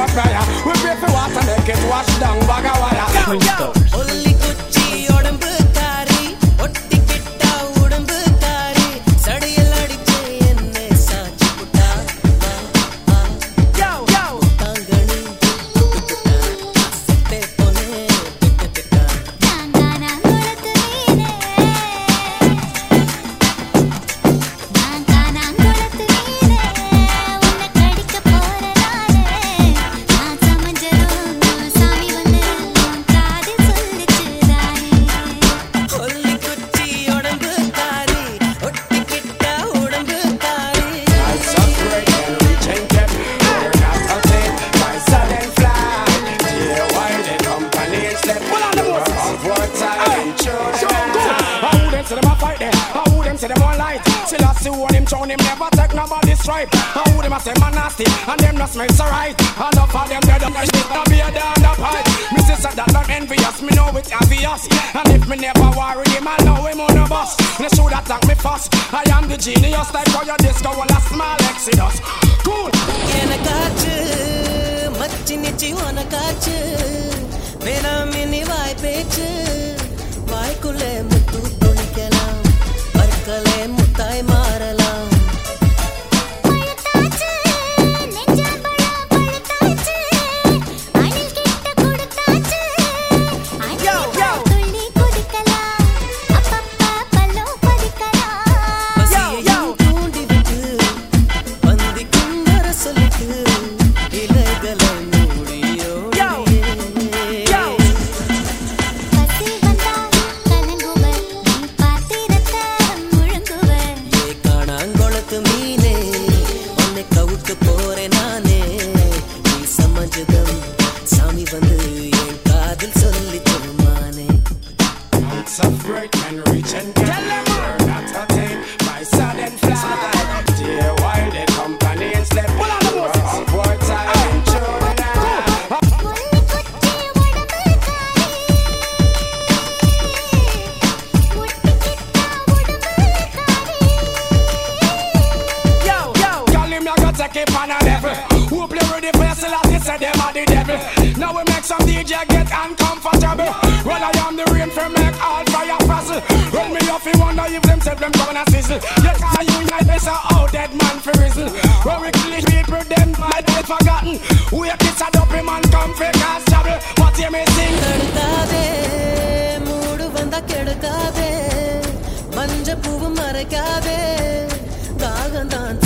a prayer. We pray for water, make it wash down bag of wire. Only kuchi odambu kari, otti kitta udambu kari, sadiyal adiche enne saachi putta. Yo yo, tangani putta, sitte pone pitta. Nangana ngolathine, nangana ngolathine, unna kadikka poradale, naan samanjadum saami vannu kaadil sollichudane. Only kuchi odambu kari, otti kitta udambu kari. I separate and reach and get. We're not outside by sudden fly. Yeah, why the company is left? We're of what time? How them say them a fight there? How them say them want light? Still I see one him shown him never take nobody's stripe. How them a say man nasty and them not smell so right. Enough of them dead up and shit and be a down the pipe. Me say that not envious, me know it's obvious. And if me never worry him, I know him on the bus. Me should attack me first. I am the genius like for your disco and a small exodus. Cool. எனக்காச்சு மச்சி நிச்சி உனக்காச்சு வேணாம் இனி வாய் பேச்சு வாய்க்குள்ளே முத்து துணிக்கலாம் பற்களே முத்தாய் மாறலாம் பழுத்தாச்சு நெஞ்சால் பழ பழுத்தாச்சு அணில் கிட்ட கொடுத்தாச்சு அணில் துள்ளி குதிக்கலாம் அப்பப்ப பல்லோ பதிக்கலாம் பசியையும் தூண்டி விட்டு பந்திக்கும் வர சொல்லிட்டு இலைகளை மூடியோ பசி வந்தால் கலங்குவர் நீ பாத்திரத்தை முழுங்குவர் ஏ காணாங்கொளத்து மீனே உன்னை கவுக்க போறேன் நானே நீ சமஞ்சதம் சாமி வந்து என் காதில் சொல்லி சொல்லுமானே Separate and reach and get. We're not attained by sudden fly. Dear, while the company is left, we're of what time? ஒல்லி குச்சி உடம்பு காரி ஒட்டி கிட்டா உடம்பு காரி Call him, you got to keep on a level. Who play with the vessel as they say them are the devil. Now we make some DJ get uncomfortable. Well, I am the rain for make all fire puzzle. Well, me off you wonder if them say them gonna sizzle. Yes, I unite this out dead man for rizzle. When we kill people, them might get forgotten. We a kiss a dopey man come fake as trouble. What you may sing? தடுக்காதே மூடு வந்தா கெடுக்காதே மஞ்ச பூவு மறைக்காதே தாகந்தான்